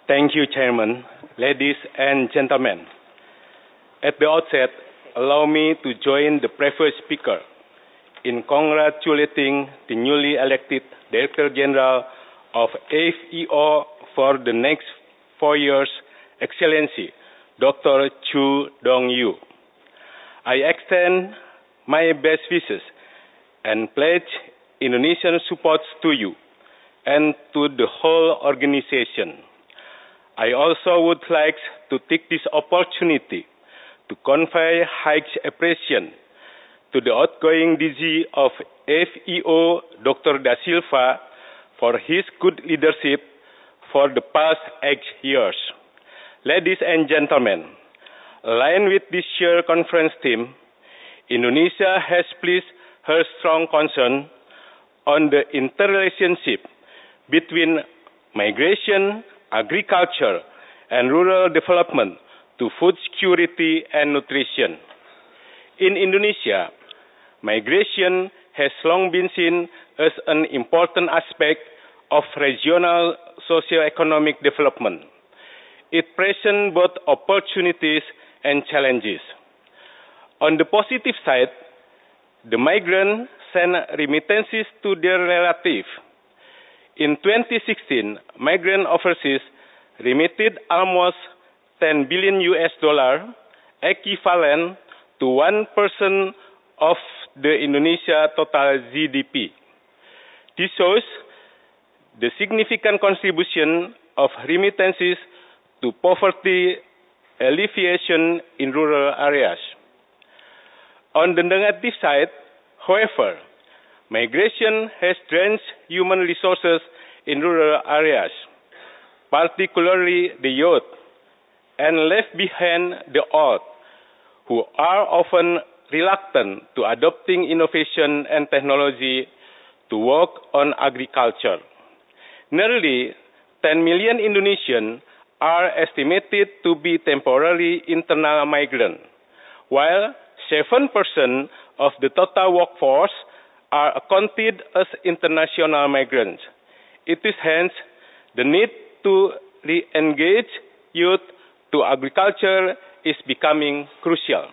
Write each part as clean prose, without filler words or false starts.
Thank you, Chairman. Ladies and gentlemen, at the outset, allow me to join the previous speaker in congratulating the newly elected Director General of AFEO for the next 4 years, Excellency Dr. Chu Dong-yu. I extend my best wishes and pledge Indonesian support to you and to the whole organization. I also would like to take this opportunity to convey high appreciation to the outgoing DG of AFEO, Dr. Da Silva, for his good leadership for the past 8 years. Ladies and gentlemen, aligned with this shared conference theme, Indonesia has placed her strong concern on the interrelationship between migration, agriculture, and rural development to food security and nutrition. In Indonesia, migration has long been seen as an important aspect of regional socio-economic development. It presents both opportunities and challenges. On the positive side, the migrants send remittances to their relatives. In 2016, migrant overseas remitted almost $10 billion, equivalent to 1% of the Indonesia total GDP. This shows the significant contribution of remittances to poverty alleviation in rural areas. On the negative side, however, migration has drained human resources in rural areas, particularly the youth, and left behind the old, who are often reluctant to adopting innovation and technology to work on agriculture. Nearly 10 million Indonesians are estimated to be temporary internal migrants, while 7% of the total workforce are accounted as international migrants. It is hence the need to re-engage youth to agriculture is becoming crucial.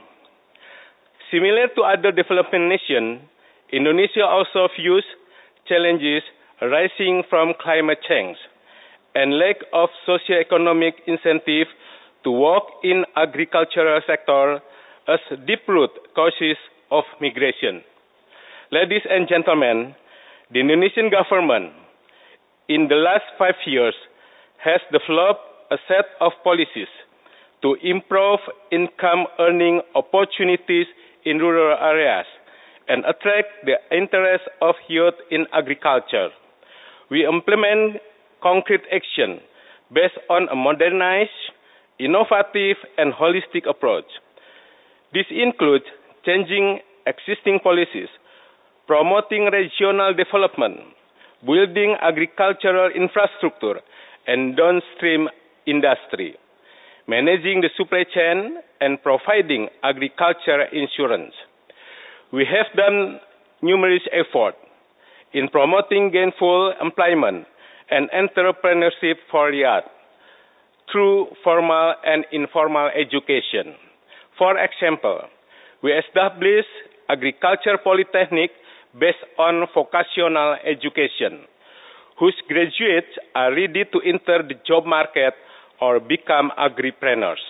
Similar to other developing nations, Indonesia also views challenges arising from climate change and lack of socio-economic incentive to work in agricultural sector as deep-root causes of migration. Ladies and gentlemen, the Indonesian government in the last 5 years has developed a set of policies to improve income earning opportunities in rural areas and attract the interest of youth in agriculture. We implement concrete action based on a modernized, innovative, and holistic approach. This includes changing existing policies, promoting regional development, building agricultural infrastructure and downstream industry, managing the supply chain, and providing agricultural insurance. We have done numerous efforts in promoting gainful employment and entrepreneurship for youth through formal and informal education. For example, we established agriculture polytechnic based on vocational education, whose graduates are ready to enter the job market or become agripreneurs.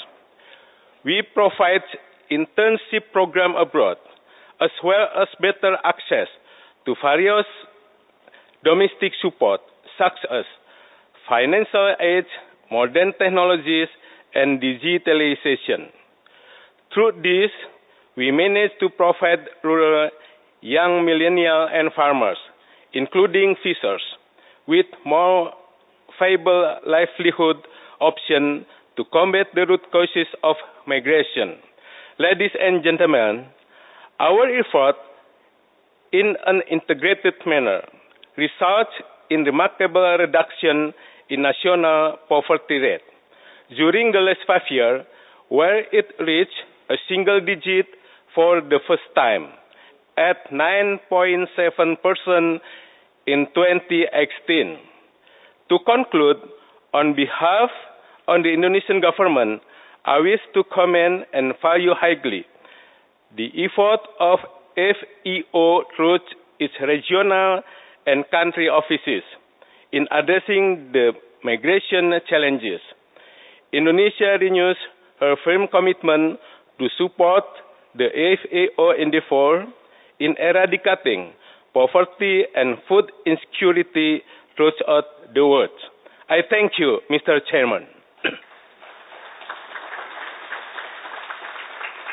We provide internship program abroad, as well as better access to various domestic support, such as financial aid, modern technologies, and digitalization. Through this, we managed to provide rural young millennials and farmers, including fishers, with more viable livelihood options to combat the root causes of migration. Ladies and gentlemen, our effort in an integrated manner results in remarkable reduction in national poverty rate. During the last 5 years, where it reached a single digit for the first time, at 9.7% in 2018. To conclude, on behalf on the Indonesian government, I wish to commend and value highly the effort of FEO through its regional and country offices in addressing the migration challenges. Indonesia renews her firm commitment to support the FAO endeavor in eradicating poverty and food insecurity throughout the world. I thank you, Mr. Chairman.